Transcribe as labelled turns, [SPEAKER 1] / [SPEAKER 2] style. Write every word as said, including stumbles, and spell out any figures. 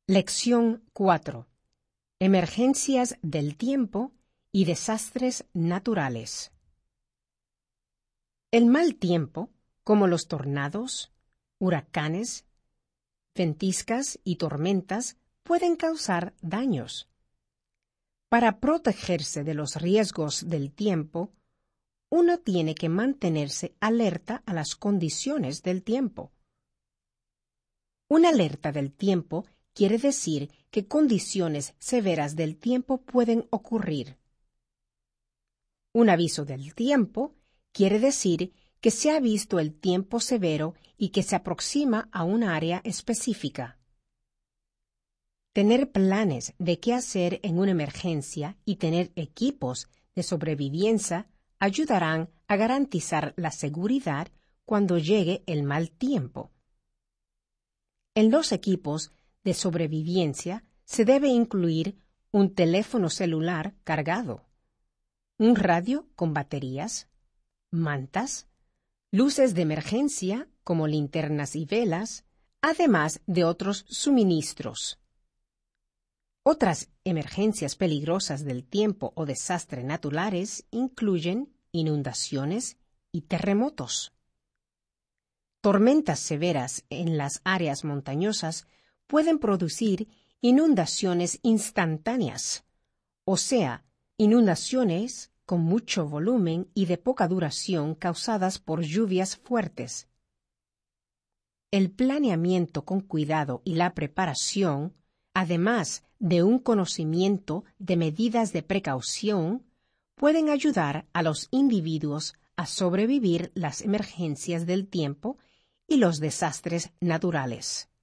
[SPEAKER 1] Lección cuatro. Emergencias del tiempo y desastres naturales. El mal tiempo, como los tornados, huracanes, ventiscas y tormentas, pueden causar daños. Para protegerse de los riesgos del tiempo, uno tiene que mantenerse alerta a las condiciones del tiempo. Una alerta del tiempo quiere decir que condiciones severas del tiempo pueden ocurrir. Un aviso del tiempo quiere decir que se ha visto el tiempo severo y que se aproxima a un área específica. Tener planes de qué hacer en una emergencia y tener equipos de sobrevivencia ayudarán a garantizar la seguridad cuando llegue el mal tiempo. En los equipos de sobrevivencia se debe incluir un teléfono celular cargado, un radio con baterías, mantas, luces de emergencia como linternas y velas, además de otros suministros. Otras emergencias peligrosas del tiempo o desastres naturales incluyen inundaciones y terremotos. Tormentas severas en las áreas montañosas pueden producir inundaciones instantáneas, o sea, inundaciones con mucho volumen y de poca duración causadas por lluvias fuertes. El planeamiento con cuidado y la preparación, además de un conocimiento de medidas de precaución, pueden ayudar a los individuos a sobrevivir las emergencias del tiempo y los desastres naturales.